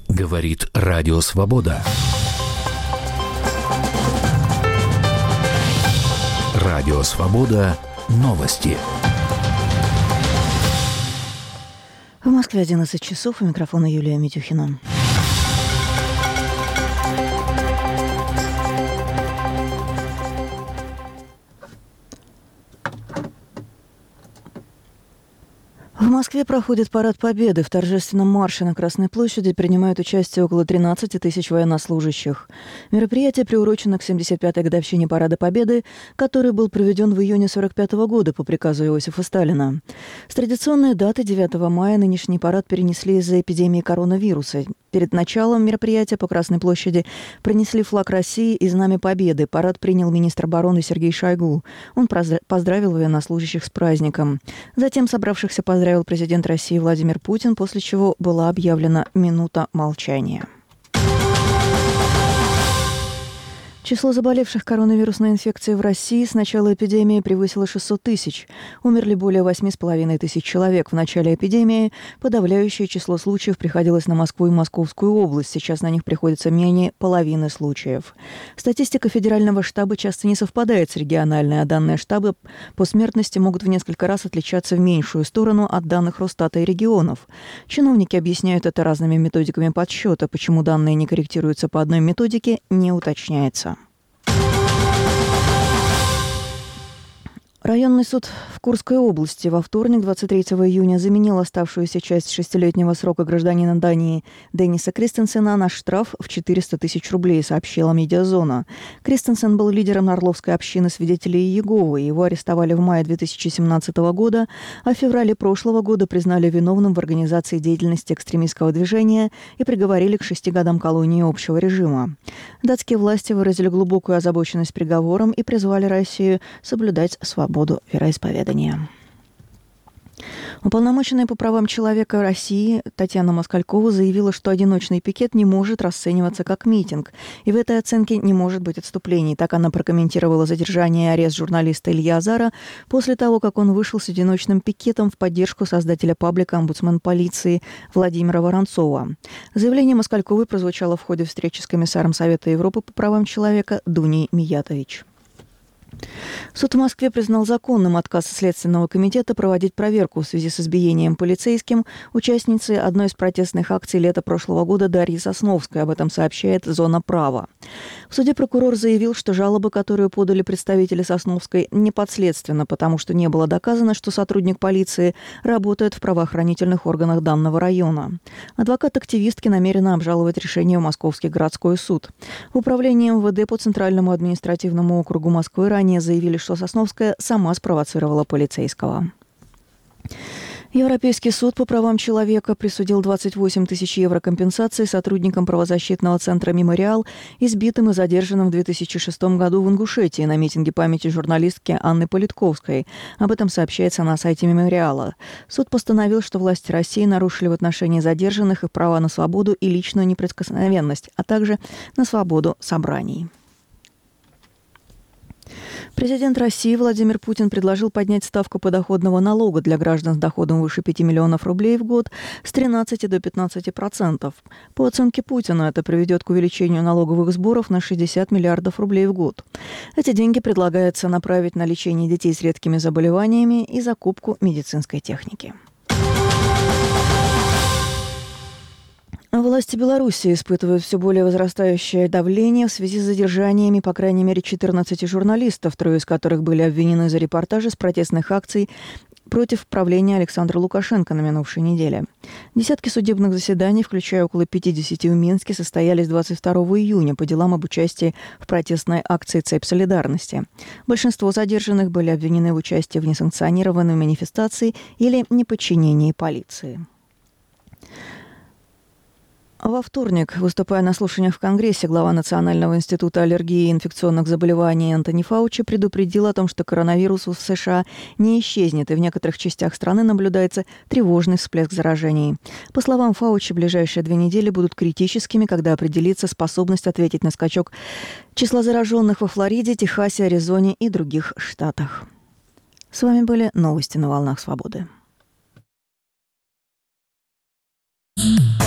Говорит Радио Свобода. Радио Свобода. Новости. В Москве 11 часов. У микрофона Юлия Митюхина. В Москве проходит парад Победы. В торжественном марше на Красной площади принимают участие около 13 тысяч военнослужащих. Мероприятие приурочено к 75-й годовщине Парада Победы, который был проведен в июне 1945 года по приказу Иосифа Сталина. С традиционной даты 9 мая нынешний парад перенесли из-за эпидемии коронавируса. Перед началом мероприятия по Красной площади пронесли флаг России и Знамя Победы. Парад принял министр обороны Сергей Шойгу. Он поздравил военнослужащих с праздником. Затем собравшихся поздравил президент России Владимир Путин, после чего была объявлена минута молчания. Число заболевших коронавирусной инфекцией в России с начала эпидемии превысило 600 тысяч. Умерли более 8,5 тысяч человек. В начале эпидемии подавляющее число случаев приходилось на Москву и Московскую область. Сейчас на них приходится менее половины случаев. Статистика федерального штаба часто не совпадает с региональной, а данные штаба по смертности могут в несколько раз отличаться в меньшую сторону от данных Росстата и регионов. Чиновники объясняют это разными методиками подсчета. Почему данные не корректируются по одной методике, не уточняется. Районный суд в Курской области во вторник, 23 июня, заменил оставшуюся часть 6-летнего срока гражданина Дании Денниса Кристенсена на штраф в 400 тысяч рублей, сообщила «Медиазона». Кристенсен был лидером Орловской общины свидетелей Иеговы. Его арестовали в мае 2017 года, а в феврале прошлого года признали виновным в организации деятельности экстремистского движения и приговорили к 6 годам колонии общего режима. Датские власти выразили глубокую озабоченность приговором и призвали Россию соблюдать свободу вероисповедания. Уполномоченная по правам человека России Татьяна Москалькова заявила, что одиночный пикет не может расцениваться как митинг, и в этой оценке не может быть отступлений. Так она прокомментировала задержание и арест журналиста Ильи Азара после того, как он вышел с одиночным пикетом в поддержку создателя паблика «Омбудсмен полиции» Владимира Воронцова. Заявление Москальковой прозвучало в ходе встречи с комиссаром Совета Европы по правам человека Дуней Миятович. Суд в Москве признал законным отказ Следственного комитета проводить проверку в связи с избиением полицейским участницы одной из протестных акций лета прошлого года Дарьи Сосновской. Об этом сообщает «Зона права». В суде прокурор заявил, что жалоба, которую подали представители Сосновской, не подследственна, потому что не было доказано, что сотрудник полиции работает в правоохранительных органах данного района. Адвокат активистки намерена обжаловать решение в Московский городской суд. В управлении МВД по Центральному административному округу Москвы ранее заявили, что Сосновская сама спровоцировала полицейского. Европейский суд по правам человека присудил 28 тысяч евро компенсации сотрудникам правозащитного центра «Мемориал», избитым и задержанным в 2006 году в Ингушетии на митинге памяти журналистки Анны Политковской. Об этом сообщается на сайте «Мемориала». Суд постановил, что власти России нарушили в отношении задержанных их права на свободу и личную неприкосновенность, а также на свободу собраний. Президент России Владимир Путин предложил поднять ставку подоходного налога для граждан с доходом выше 5 миллионов рублей в год с 13 до 15%. По оценке Путина, это приведет к увеличению налоговых сборов на 60 миллиардов рублей в год. Эти деньги предлагается направить на лечение детей с редкими заболеваниями и закупку медицинской техники. Власти Беларуси испытывают все более возрастающее давление в связи с задержаниями, по крайней мере, 14 журналистов, трое из которых были обвинены за репортажи с протестных акций против правления Александра Лукашенко на минувшей неделе. Десятки судебных заседаний, включая около 50 в Минске, состоялись 22 июня по делам об участии в протестной акции «Цепь солидарности». Большинство задержанных были обвинены в участии в несанкционированной манифестации или неподчинении полиции. Во вторник, выступая на слушаниях в Конгрессе, глава Национального института аллергии и инфекционных заболеваний Энтони Фаучи предупредил о том, что коронавирус в США не исчезнет, и в некоторых частях страны наблюдается тревожный всплеск заражений. По словам Фаучи, ближайшие 2 недели будут критическими, когда определится способность ответить на скачок числа зараженных во Флориде, Техасе, Аризоне и других штатах. С вами были новости на «Волнах Свободы».